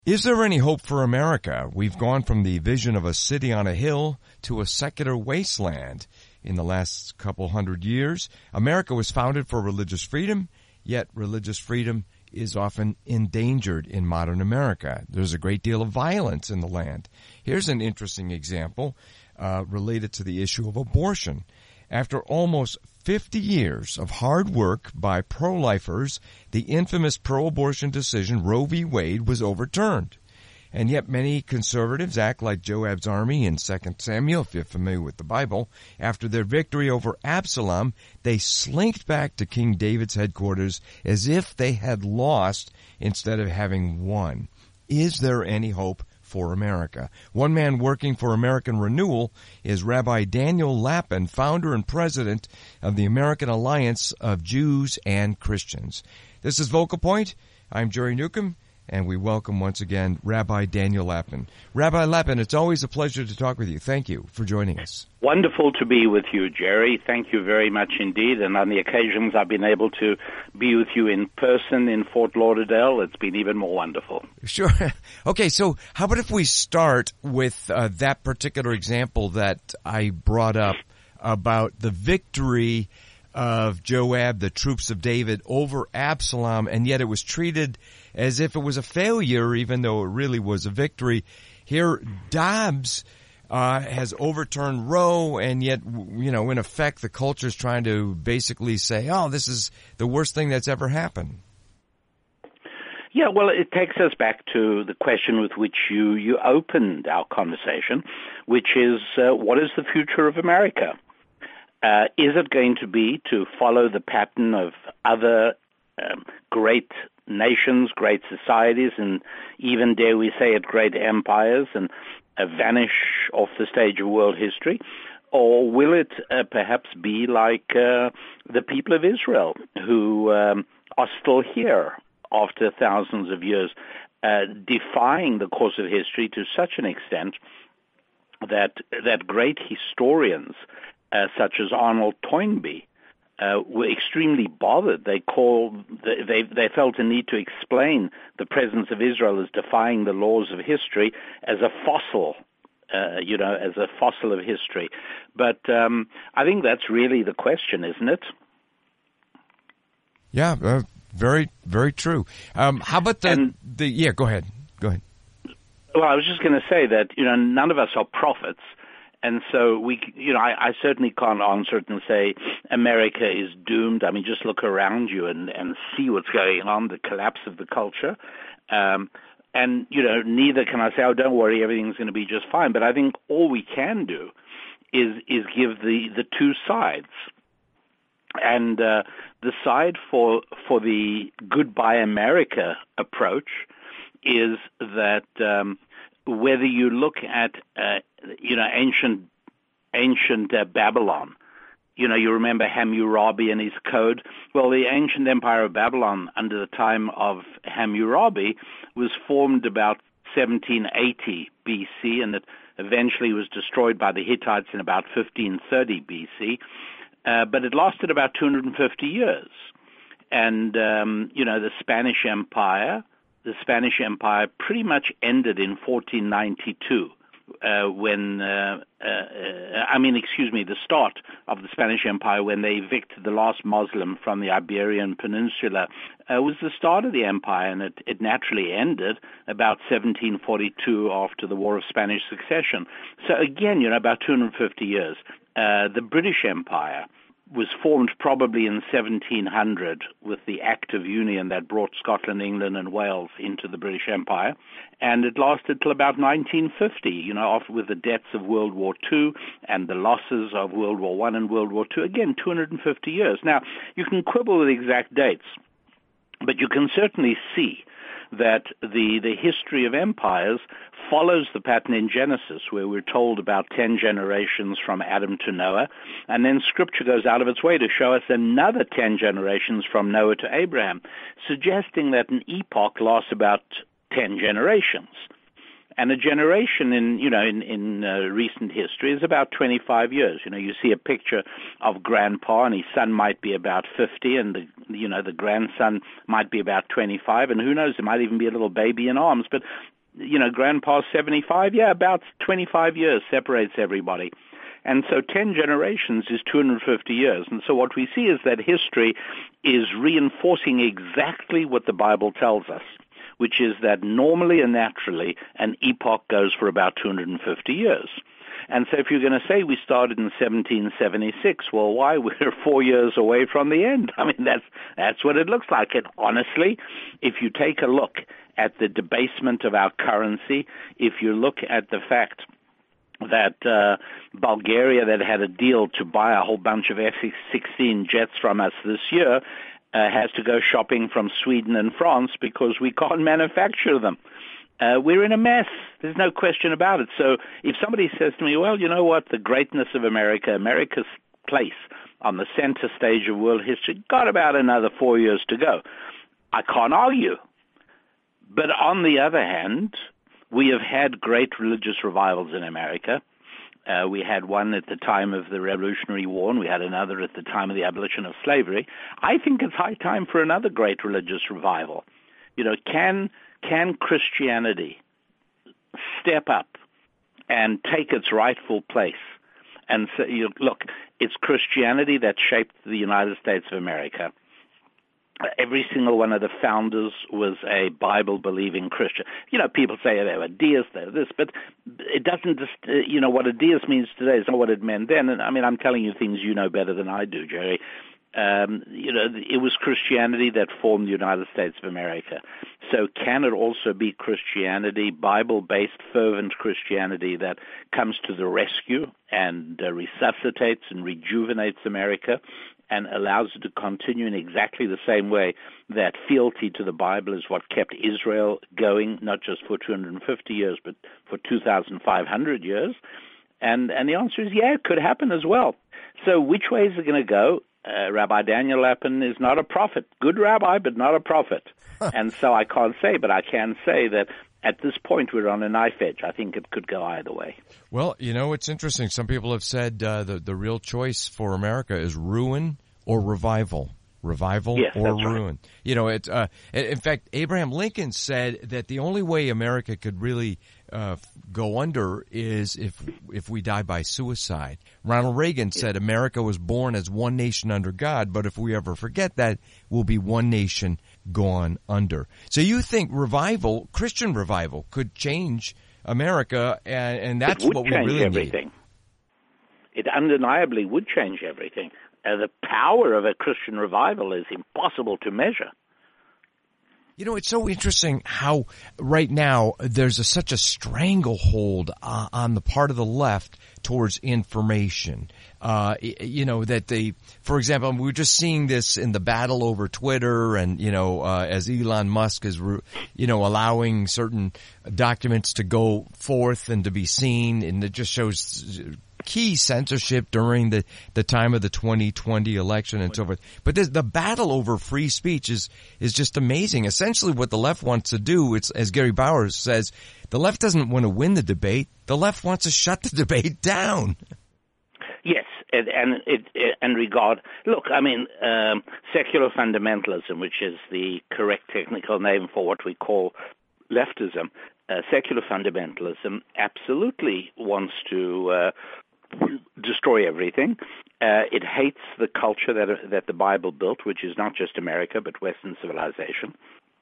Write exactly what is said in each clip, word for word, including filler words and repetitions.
Is there any hope for America? We've gone from the vision of a city on a hill to a secular wasteland in the last couple hundred years. America was founded for religious freedom, yet religious freedom is often endangered in modern America. There's a great deal of violence in the land. Here's an interesting example uh, related to the issue of abortion. After almost fifty years of hard work by pro-lifers, the infamous pro-abortion decision Roe v. Wade was overturned. And yet many conservatives act like Joab's army in Second Samuel, if you're familiar with the Bible. After their victory over Absalom, they slinked back to King David's headquarters as if they had lost instead of having won. Is there any hope for America? One man working for American Renewal is Rabbi Daniel Lapin, founder and president of the American Alliance of Jews and Christians. This is Vocal Point. I'm Jerry Newcomb, and we welcome once again Rabbi Daniel Lapin. Rabbi Lapin, it's always a pleasure to talk with you. Thank you for joining us. Wonderful to be with you, Jerry. Thank you very much indeed. And on the occasions I've been able to be with you in person in Fort Lauderdale, it's been even more wonderful. Sure. Okay, so how about if we start with uh, that particular example that I brought up about the victory of Joab, the troops of David, over Absalom, and yet it was treated as if it was a failure, even though it really was a victory. Here, Dobbs uh, has overturned Roe, and yet, you know, in effect, the culture is trying to basically say, oh, this is the worst thing that's ever happened. Yeah, well, it takes us back to the question with which you, you opened our conversation, which is, uh, what is the future of America? Uh, is it going to be to follow the pattern of other um, great nations, great societies, and even, dare we say it, great empires, and uh, vanish off the stage of world history? Or will it uh, perhaps be like uh, the people of Israel, who um, are still here after thousands of years, uh, defying the course of history to such an extent that that great historians Uh, such as Arnold Toynbee, uh, were extremely bothered. They called, they they felt a need to explain the presence of Israel as defying the laws of history as a fossil, uh, you know, as a fossil of history. But um, I think that's really the question, isn't it? Yeah, uh, very, very true. Um, how about the, and, the, yeah, go ahead, go ahead. Well, I was just going to say that, you know, none of us are prophets. And so we, you know, I, I certainly can't answer it and say America is doomed. I mean, just look around you and, and see what's going on, the collapse of the culture. Um, and, you know, neither can I say, oh, don't worry, everything's going to be just fine. But I think all we can do is is give the, the two sides. And uh, the side for for the Goodbye America approach is that um, whether you look at, uh, you know, ancient ancient uh, Babylon, you know, you remember Hammurabi and his code. Well, the ancient empire of Babylon under the time of Hammurabi was formed about seventeen eighty B C, and it eventually was destroyed by the Hittites in about fifteen thirty B C. Uh, but it lasted about two hundred fifty years. And, um, you know, the Spanish Empire, the Spanish Empire pretty much ended in fourteen ninety-two. Uh, when, uh, uh, I mean, excuse me, the start of the Spanish Empire, when they evicted the last Muslim from the Iberian Peninsula, uh, was the start of the empire, and it, it naturally ended about seventeen forty-two after the War of Spanish Succession. So again, you know, about two hundred fifty years. Uh, the British Empire was formed probably in seventeen hundred with the Act of Union that brought Scotland, England, and Wales into the British Empire, and it lasted till about nineteen fifty, you know, after, with the deaths of World War Two and the losses of World War One and World War Two. Again, two hundred fifty years. Now, you can quibble with exact dates, but you can certainly see that the, the history of empires follows the pattern in Genesis, where we're told about ten generations from Adam to Noah, and then Scripture goes out of its way to show us another ten generations from Noah to Abraham, suggesting that an epoch lasts about ten generations. And a generation in, you know, in, in uh, recent history is about twenty-five years. You know, you see a picture of grandpa and his son might be about fifty and the, you know, the grandson might be about twenty-five, and who knows, there might even be a little baby in arms. But, you know, grandpa's seventy-five, yeah, about twenty-five years separates everybody. And so ten generations is two hundred fifty years. And so what we see is that history is reinforcing exactly what the Bible tells us, which is that normally and naturally an epoch goes for about two hundred fifty years. And so if you're going to say we started in seventeen seventy-six, well, why? We're four years away from the end. I mean, that's that's what it looks like. And honestly, if you take a look at the debasement of our currency, if you look at the fact that uh, Bulgaria, that had a deal to buy a whole bunch of F sixteen jets from us this year, uh, has to go shopping from Sweden and France because we can't manufacture them. Uh, we're in a mess. There's no question about it. So if somebody says to me, well, you know what, the greatness of America, America's place on the center stage of world history, got about another four years to go, I can't argue. But on the other hand, we have had great religious revivals in America. Uh, we had one at the time of the Revolutionary War, and we had another at the time of the abolition of slavery. I think it's high time for another great religious revival. You know, can can Christianity step up and take its rightful place? And so, you know, look, it's Christianity that shaped the United States of America. Every single one of the founders was a Bible-believing Christian. You know, people say they were deists, they were this, but it doesn't just, uh, you know, what a deist means today is not what it meant then. And I mean, I'm telling you things you know better than I do, Jerry. Um, you know, it was Christianity that formed the United States of America. So can it also be Christianity, Bible-based, fervent Christianity that comes to the rescue and uh, resuscitates and rejuvenates America and allows it to continue in exactly the same way that fealty to the Bible is what kept Israel going, not just for two hundred fifty years, but for two thousand five hundred years? And, and the answer is, yeah, it could happen as well. So which way is it going to go? Uh, Rabbi Daniel Lapin is not a prophet. Good rabbi, but not a prophet. And so I can't say, but I can say that at this point we're on a knife edge. I think it could go either way. Well, you know, it's interesting. Some people have said uh, the, the real choice for America is ruin or revival. Revival yes, or that's ruin. Right. You know, it. Uh, in fact, Abraham Lincoln said that the only way America could really uh, go under is if if we die by suicide. Ronald Reagan said America was born as one nation under God, but if we ever forget that, we'll be one nation gone under. So you think revival, Christian revival, could change America, and, and that's what we really everything. need. It undeniably would change everything. Uh, the power of a Christian revival is impossible to measure. You know, it's so interesting how right now there's a, such a stranglehold uh, on the part of the left towards information. Uh, you know, that they, for example, we were just seeing this in the battle over Twitter and, you know, uh, as Elon Musk is, you know, allowing certain documents to go forth and to be seen, and it just shows key censorship during the, the time of the twenty twenty election and so forth. But this, the battle over free speech is, is just amazing. Essentially what the left wants to do, it's, as Gary Bowers says, the left doesn't want to win the debate. The left wants to shut the debate down. Yes, and, and it, it, and regard, look, I mean, um, secular fundamentalism, which is the correct technical name for what we call leftism, uh, secular fundamentalism absolutely wants to uh, destroy everything. Uh, it hates the culture that that the Bible built, which is not just America but Western civilization,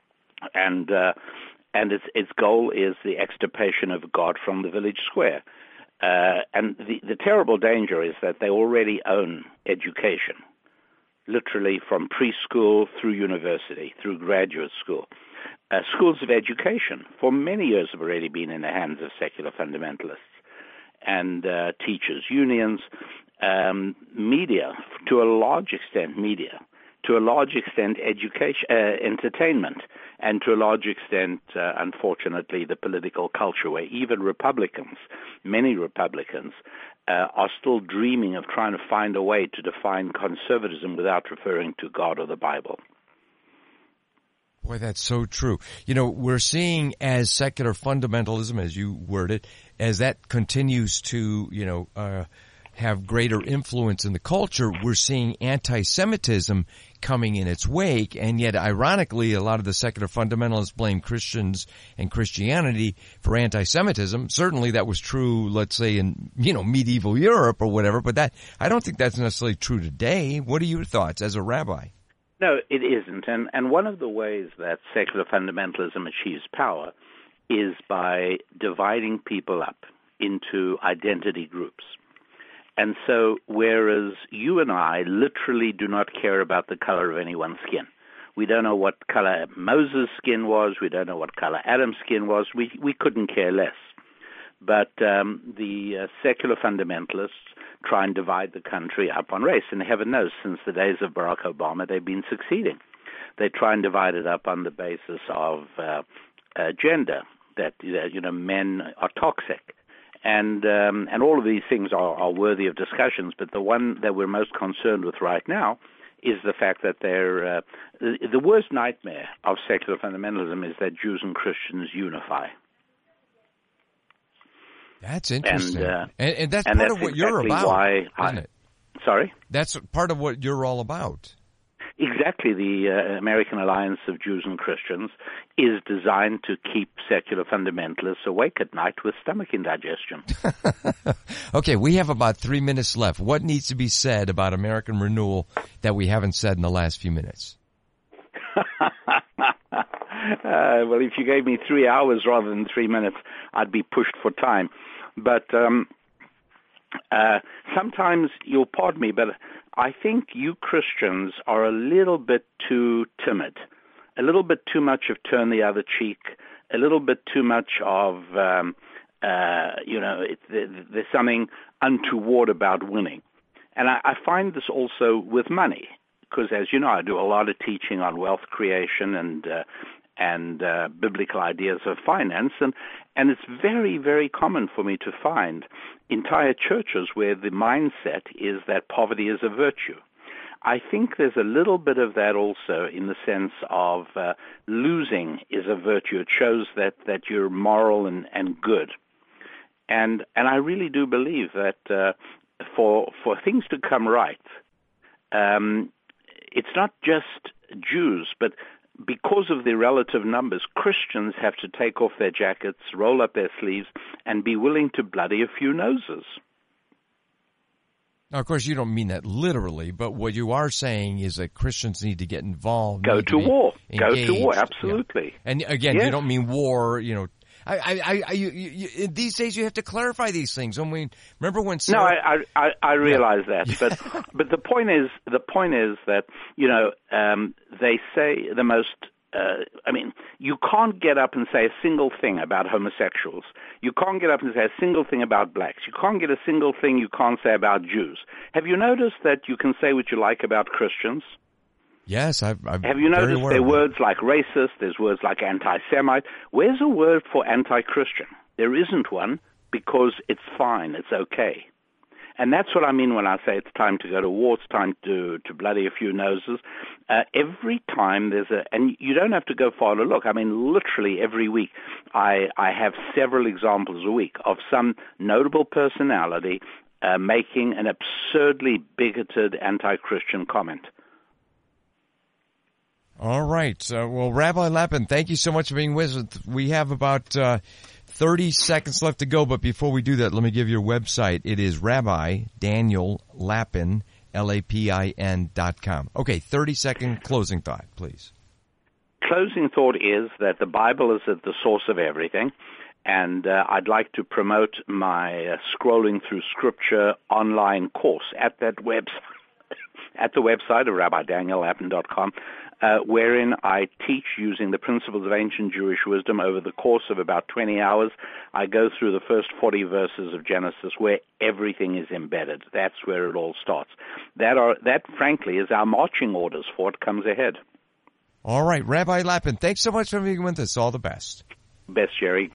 and uh, and its its goal is the extirpation of God from the village square. Uh, and the the terrible danger is that they already own education, literally from preschool through university, through graduate school. Uh, schools of education for many years have already been in the hands of secular fundamentalists and uh, teachers' unions, um, media, to a large extent media, to a large extent education, uh, entertainment, and to a large extent, uh, unfortunately, the political culture where even Republicans, many Republicans, uh, are still dreaming of trying to find a way to define conservatism without referring to God or the Bible. Boy, that's so true. You know, we're seeing as secular fundamentalism, as you word it, as that continues to, you know, uh, have greater influence in the culture, we're seeing anti-Semitism coming in its wake, and yet, ironically, a lot of the secular fundamentalists blame Christians and Christianity for anti-Semitism. Certainly that was true, let's say, in, you know, medieval Europe or whatever, but that, I don't think that's necessarily true today. What are your thoughts as a rabbi? No, it isn't. And, and one of the ways that secular fundamentalism achieves power is by dividing people up into identity groups. And so, whereas you and I literally do not care about the color of anyone's skin, we don't know what color Moses' skin was, we don't know what color Adam's skin was, we we couldn't care less. But um, the uh, secular fundamentalists try and divide the country up on race, and heaven knows, since the days of Barack Obama, they've been succeeding. They try and divide it up on the basis of uh, uh, gender, that, you know, men are toxic. And um, and all of these things are, are worthy of discussions, but the one that we're most concerned with right now is the fact that they're uh, the, the worst nightmare of secular fundamentalism is that Jews and Christians unify. That's interesting, and, uh, and, and that's and part that's of what exactly you're about, why isn't I, it? Sorry? That's part of what you're all about. Exactly. The uh, American Alliance of Jews and Christians is designed to keep secular fundamentalists awake at night with stomach indigestion. Okay, we have about three minutes left. What needs to be said about American Renewal that we haven't said in the last few minutes? uh, well, if you gave me three hours rather than three minutes, I'd be pushed for time. But um, uh, sometimes, you'll pardon me, but I think you Christians are a little bit too timid, a little bit too much of turn the other cheek, a little bit too much of, um, uh, you know, it, there's something untoward about winning. And I, I find this also with money, because as you know, I do a lot of teaching on wealth creation and uh, and uh, biblical ideas of finance, and, and it's very, very common for me to find entire churches where the mindset is that poverty is a virtue. I think there's a little bit of that also in the sense of uh, losing is a virtue. It shows that, that you're moral and, and good. And and I really do believe that uh, for for things to come right, um, it's not just Jews, but because of the relative numbers, Christians have to take off their jackets, roll up their sleeves, and be willing to bloody a few noses. Now, of course, you don't mean that literally, but what you are saying is that Christians need to get involved. Go to war. Go to war, Yeah. absolutely. And again, yes. you don't mean war, you know. I, I, I, you, you, you, these days you have to clarify these things. I mean, remember when Sarah... No, I, I, I realize yeah. that, but but the point is, the point is that you know um, they say the most. Uh, I mean, you can't get up and say a single thing about homosexuals. You can't get up and say a single thing about blacks. You can't get a single thing you can't say about Jews. Have you noticed that you can say what you like about Christians? Yes, I've, I've Have you noticed there are words like racist, there's words like anti-Semite? Where's a word for anti-Christian? There isn't one because it's fine, it's okay. And that's what I mean when I say it's time to go to war, it's time to, to bloody a few noses. Uh, every time there's a, and you don't have to go far to look. I mean, literally every week I, I have several examples a week of some notable personality uh, making an absurdly bigoted anti-Christian comment. All right. Uh, well, Rabbi Lapin, thank you so much for being with us. We have about uh, thirty seconds left to go, but before we do that, let me give you your website. It is Rabbi Daniel Lapin, L A P I N dot com. Okay, thirty-second closing thought, please. Closing thought is that the Bible is at the source of everything, and uh, I'd like to promote my uh, Scrolling Through Scripture online course at that website, at the website of Rabbi Daniel Lapin dot com. Uh, wherein I teach using the principles of ancient Jewish wisdom over the course of about twenty hours. I go through the first forty verses of Genesis where everything is embedded. That's where it all starts. That, are, that frankly, is our marching orders for what comes ahead. All right, Rabbi Lapin, thanks so much for being with us. All the best. Best, Jerry.